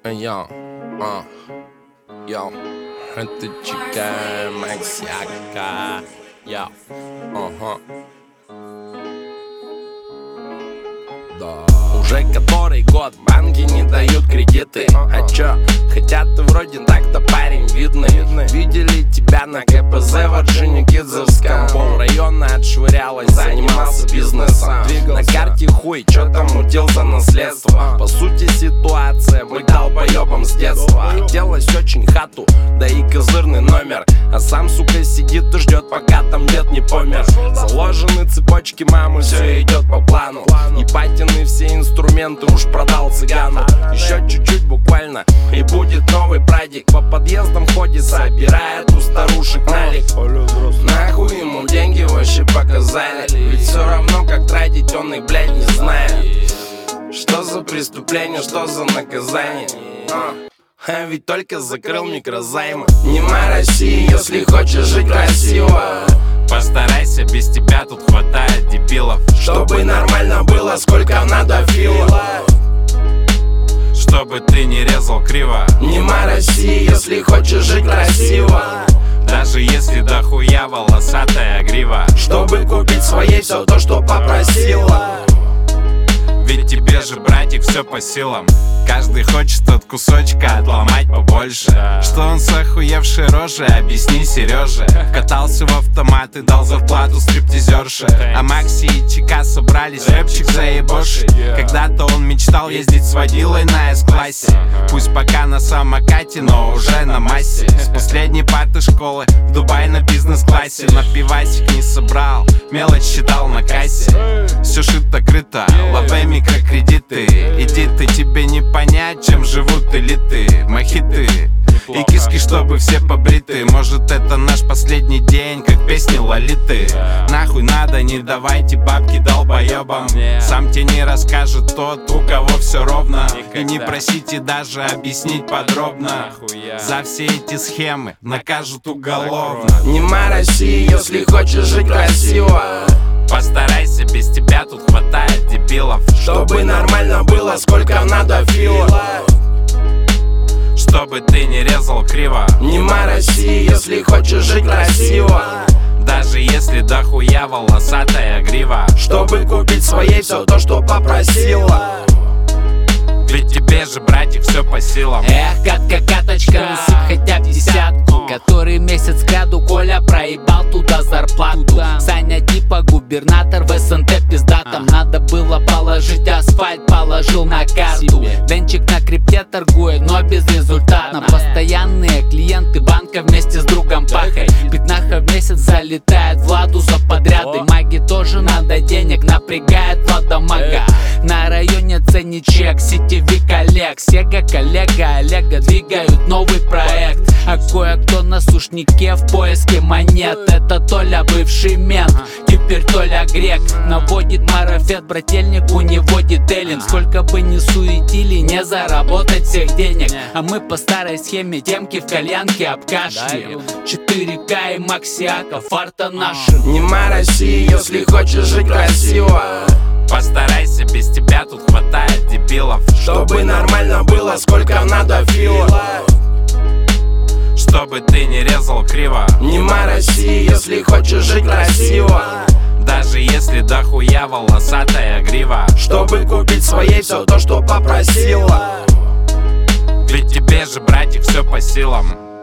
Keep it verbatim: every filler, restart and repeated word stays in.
Йо, а, йо, это Чика Максяка, йо, ага. Да. Уже который год банки не дают кредиты. А чё, хотя ты вроде так-то парень видный. Видели тебя на ка пэ зэ в Орджоникидзевском. Полрайона отшвырялась, занимался бизнесом. На карте хуй, чё там мутил за наследство. По сути ситуация, быть долбоёбом с детства. Хотелось очень хату, да и козырный номер. А сам, сука, сидит и ждет, пока там дед не помер. Заложены цепочки мамы, все идет по плану. Ебатины все инструменты уж продал цыгану. Еще чуть-чуть буквально, и будет новый прадик. По подъездам ходит, собирает у старушек налик. Нахуй ему деньги вообще показали. Ведь все равно как тратить он их, блядь, не знает. Что за преступление, что за наказание? А, а ведь только закрыл микрозаймы. Нема России, если хочешь жить красиво. Постарайся, без тебя тут хватает дебилов. Чтобы нормально было, сколько надо филов. Чтобы ты не резал криво. Нема России, если хочешь жить красиво. Даже если дохуя волосатая грива. Чтобы купить своей все то, что попросила. Ведь тебе же, братик, все по силам. Каждый хочет от кусочка отломать побольше. Что он с охуевшей рожей, объясни Сереже. Катался в автомат и дал зарплату стриптизерше. А Макси и Чика собрались рэпчик заебошить. Когда-то он мечтал ездить с водилой на эс-классе. Пусть пока на самокате, но уже на массе. С последней парты школы в Дубай на бизнес-классе. На пивасик не собрал, мелочь считал на кассе. Все шито-крыто, лаве микрокредиты. Иди ты, тебе не понять, чем живут элиты. Мохиты и киски, чтобы все побриты. Может, это наш последний день, как песни Лолиты. Нахуй надо, не давайте бабки долбоебам. Сам тебе не расскажет тот, у кого все ровно. И не просите даже объяснить подробно. За все эти схемы накажут уголовно. Нема России, если хочешь жить красиво. Постарайся, без тебя тут хватает дебилов. Чтобы нормально было, сколько надо филов. Чтобы ты не резал криво. Нема России, если хочешь жить красиво. Даже если дохуя волосатая грива. Чтобы купить своей все то, что попросила. Ведь тебе же, братик, все по силам. Эх, катка-каточка, насыпь хотя б десятку. Который месяц кряду Коля проебал туда зарплату. Саня типа губернатор в эс эн тэ пиздатом. Надо было положить асфальт, положил на карту. Денчик на крипте торгует, но безрезультатно. Постоянные клиенты банка вместе с другом пахой. Пятнаха в месяц залетает Владу за подряды. Маги тоже надо денег, напрягает Влада мага. На районе ценничек, сетевик Олег. Сега коллега Олега двигают новый проект. А кое-кто на сушнике в поиске монет. Это Толя бывший мент, теперь Толя грек. Наводит марафет, брательник у него детейлинг. Сколько бы ни суетили, не заработать всех денег. А мы по старой схеме темки в кальянке обкашляем. четыре ка и Максиака, фарта наши. Нема России, если хочешь жить красиво. Постарайся, без тебя тут хватает дебилов. Чтобы нормально было, сколько надо филов. Чтобы ты не резал криво. Нема России, если хочешь жить красиво. Даже если дохуя волосатая грива. Чтобы купить своей все то, что попросила. Ведь тебе же, братик, все по силам.